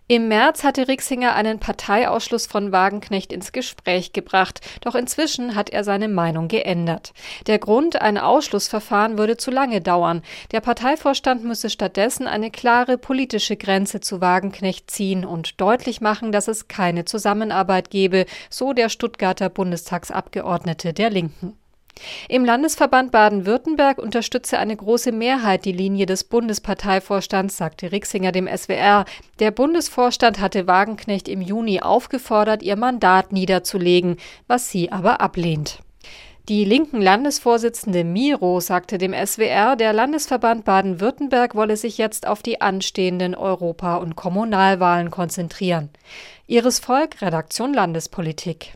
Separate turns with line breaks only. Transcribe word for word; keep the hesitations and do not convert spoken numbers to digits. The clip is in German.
Im März hatte Rixinger einen Parteiausschluss von Wagenknecht ins Gespräch gebracht, doch inzwischen hat er seine Meinung geändert. Der Grund, ein Ausschlussverfahren würde zu lange dauern. Der Parteivorstand müsse stattdessen eine klare politische Grenze zu Wagenknecht ziehen und deutlich machen, dass es keine Zusammenarbeit gebe, so der Stuttgarter Bundestagsabgeordnete der Linken. Im Landesverband Baden-Württemberg unterstütze eine große Mehrheit die Linie des Bundesparteivorstands, sagte Rixinger dem S W R. Der Bundesvorstand hatte Wagenknecht im Juni aufgefordert, ihr Mandat niederzulegen, was sie aber ablehnt. Die linken Landesvorsitzende Miro sagte dem S W R, der Landesverband Baden-Württemberg wolle sich jetzt auf die anstehenden Europa- und Kommunalwahlen konzentrieren. Iris Volk, Redaktion Landespolitik.